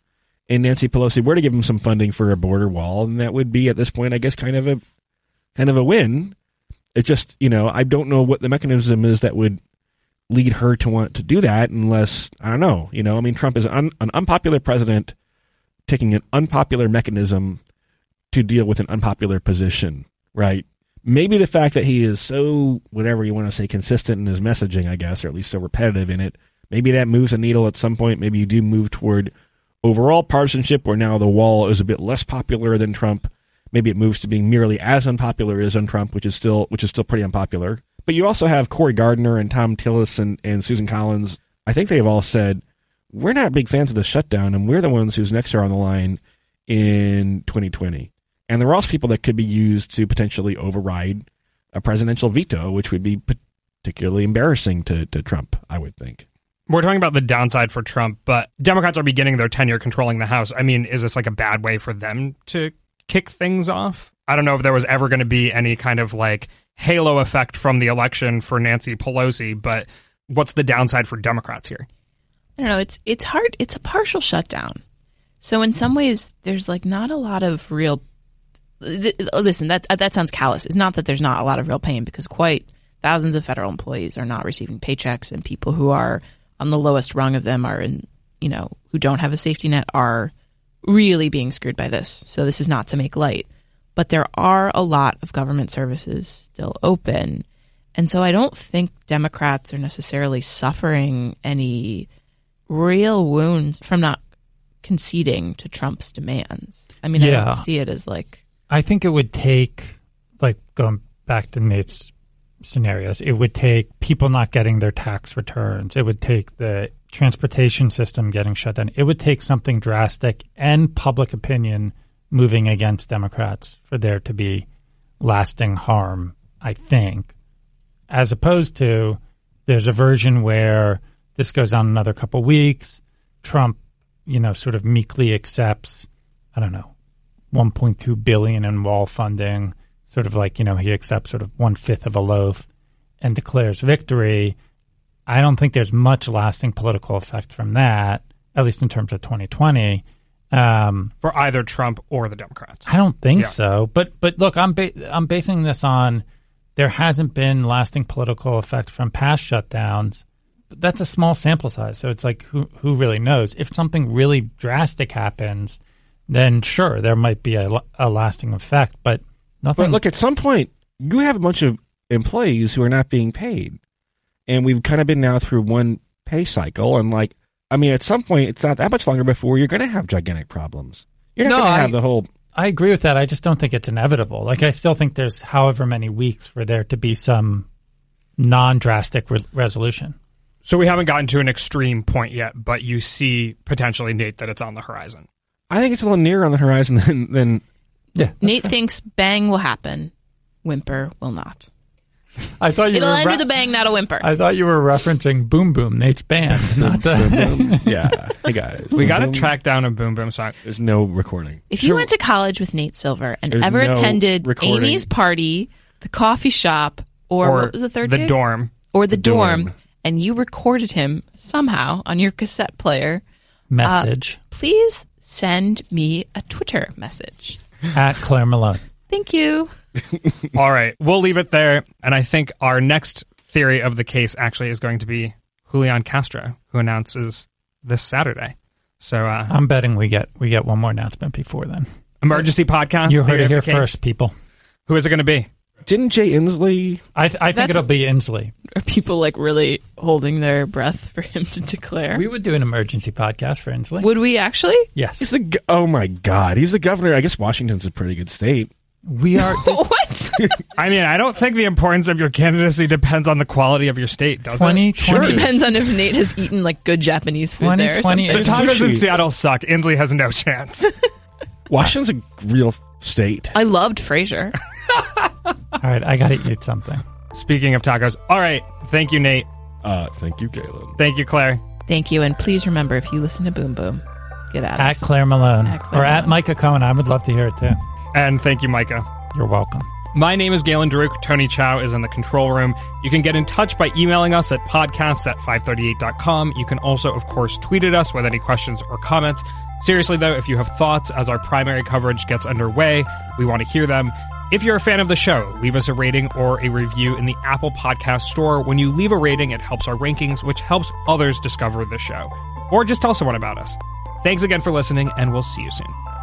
and Nancy Pelosi were to give him some funding for a border wall, and that would be at this point, I guess, kind of a kind of a win. It just, you know, I don't know what the mechanism is that would lead her to want to do that unless, I don't know, you know, I mean, Trump is un, an unpopular president taking an unpopular mechanism to deal with an unpopular position, right? Maybe the fact that he is so, whatever you want to say, consistent in his messaging, I guess, or at least so repetitive in it, maybe that moves a needle at some point. Maybe you do move toward overall partisanship where now the wall is a bit less popular than Trump. Maybe it moves to being merely as unpopular as on Trump, which is still which is still pretty unpopular. But you also have Cory Gardner and Tom Tillis and, and Susan Collins. I think they've all said, we're not big fans of the shutdown, and we're the ones whose necks are on the line in twenty twenty. And there are also people that could be used to potentially override a presidential veto, which would be particularly embarrassing to, to Trump, I would think. We're talking about the downside for Trump, but Democrats are beginning their tenure controlling the House. I mean, is this like a bad way for them to kick things off? I don't know if there was ever going to be any kind of like halo effect from the election for Nancy Pelosi, but what's the downside for Democrats here? I don't know. It's it's hard. It's a partial shutdown. So in some ways, there's like not a lot of real. Th- listen, that that sounds callous. It's not that there's not a lot of real pain, because quite thousands of federal employees are not receiving paychecks, and people who are on the lowest rung of them are in, you know, who don't have a safety net are really being screwed by this. So this is not to make light, but there are a lot of government services still open. And so I don't think Democrats are necessarily suffering any real wounds from not conceding to Trump's demands. I mean, Yeah. I don't see it as like... I think it would take, like going back to Nate's scenarios, it would take people not getting their tax returns. It would take the transportation system getting shut down. It would take something drastic and public opinion moving against Democrats for there to be lasting harm, I think, as opposed to there's a version where this goes on another couple weeks. Trump, you know, sort of meekly accepts, I don't know, one point two billion dollars in wall funding, sort of like, you know, he accepts sort of one-fifth of a loaf and declares victory. I don't think there's much lasting political effect from that, at least in terms of twenty twenty. Um, For either Trump or the Democrats. I don't think Yeah. so. But but look, I'm ba- I'm basing this on there hasn't been lasting political effect from past shutdowns. But that's a small sample size, so it's like who who really knows? If something really drastic happens, then sure, there might be a, a lasting effect, but nothing. But look, at some point, you have a bunch of employees who are not being paid. And we've kind of been now through one pay cycle. And like, I mean, at some point, it's not that much longer before you're going to have gigantic problems. You're not No, going to I- have the whole... I agree with that. I just don't think it's inevitable. Like, I still think there's however many weeks for there to be some non-drastic re- resolution. So we haven't gotten to an extreme point yet, but you see potentially, Nate, that it's on the horizon. I think it's a little nearer on the horizon than... than Yeah, Nate thinks bang will happen. Whimper will not. I thought you It'll were end re- with a bang, not a whimper. I thought you were referencing Boom Boom, Nate's band, not the. yeah. Hey, guys. We got to track down a Boom Boom song. There's no recording. If you went to college with Nate Silver and There's ever no attended recording. Amy's party, the coffee shop, or, Or what was the third the gig? dorm. Or the, The dorm, dorm. and you recorded him somehow on your cassette player, Message please send me a Twitter message. at Claire Malone. Thank you. All right, we'll leave it there. And I think our next theory of the case actually is going to be Julian Castro, who announces this Saturday. So, uh, I'm betting we get we get one more announcement before then. emergency podcast. You heard theory it of here the case. first, people. Who is it going to be? Didn't Jay Inslee... I th- I think That's- it'll be Inslee. Are people like really holding their breath for him to declare? We would do an emergency podcast for Inslee. Would we actually? Yes, He's the... go- Oh, my God. He's the governor. I guess Washington's a pretty good state. we are. This What? I mean, I don't think the importance of your candidacy depends on the quality of your state, does twenty it? twenty. Depends on if Nate has eaten like good Japanese food there or twenty something. The tacos in Sushi. Seattle suck. Inslee has no chance. Washington's a real state. I loved Frasier. All right, I got to eat something. Speaking of tacos. All right. Thank you, Nate. Uh, thank you, Galen. Thank you, Claire. Thank you, and please remember, if you listen to Boom Boom, get at At us. Claire Malone At Claire or at Malone. Micah Cohen. I would love to hear it too. And thank you, Micah. You're welcome. My name is Galen Daruk. Tony Chow is in the control room. You can get in touch by emailing us at podcasts at five thirty-eight dot com. You can also, of course, tweet at us with any questions or comments. Seriously, though, if you have thoughts as our primary coverage gets underway, we want to hear them. If you're a fan of the show, leave us a rating or a review in the Apple Podcast Store. When you leave a rating, it helps our rankings, which helps others discover the show. Or just tell someone about us. Thanks again for listening, and we'll see you soon.